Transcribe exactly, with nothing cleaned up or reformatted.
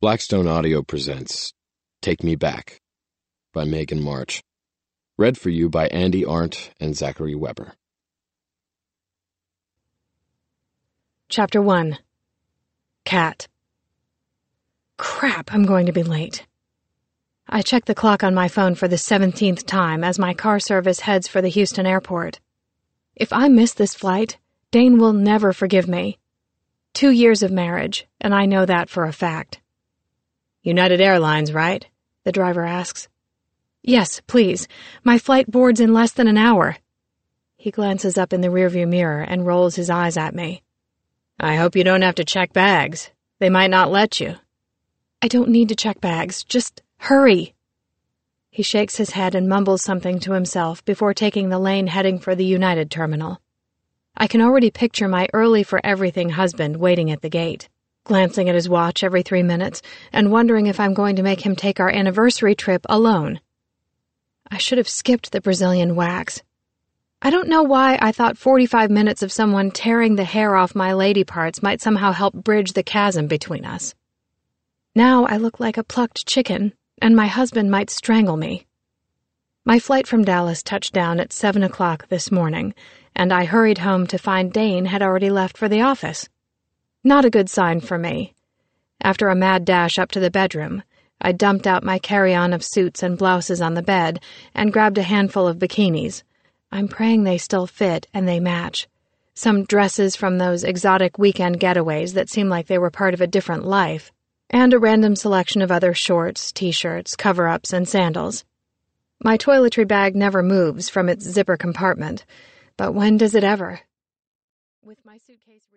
Blackstone Audio presents Take Me Back by Megan March. Read for you by Andy Arndt and Zachary Weber. Chapter one. Cat. Crap, I'm going to be late. I check the clock on my phone for the seventeenth time as my car service heads for the Houston airport. If I miss this flight, Dane will never forgive me. Two years of marriage, and I know that for a fact. United Airlines, right? The driver asks. Yes, please. My flight boards in less than an hour. He glances up in the rearview mirror and rolls his eyes at me. I hope you don't have to check bags. They might not let you. I don't need to check bags. Just hurry. He shakes his head and mumbles something to himself before taking the lane heading for the United terminal. I can already picture my early-for-everything husband waiting at the gate, glancing at his watch every three minutes and wondering if I'm going to make him take our anniversary trip alone. I should have skipped the Brazilian wax. I don't know why I thought forty-five minutes of someone tearing the hair off my lady parts might somehow help bridge the chasm between us. Now I look like a plucked chicken, and my husband might strangle me. My flight from Dallas touched down at seven o'clock this morning, and I hurried home to find Dane had already left for the office. Not a good sign for me. After a mad dash up to the bedroom, I dumped out my carry-on of suits and blouses on the bed and grabbed a handful of bikinis. I'm praying they still fit and they match. Some dresses from those exotic weekend getaways that seem like they were part of a different life, and a random selection of other shorts, t-shirts, cover-ups, and sandals. My toiletry bag never moves from its zipper compartment, but when does it ever? With my suitcase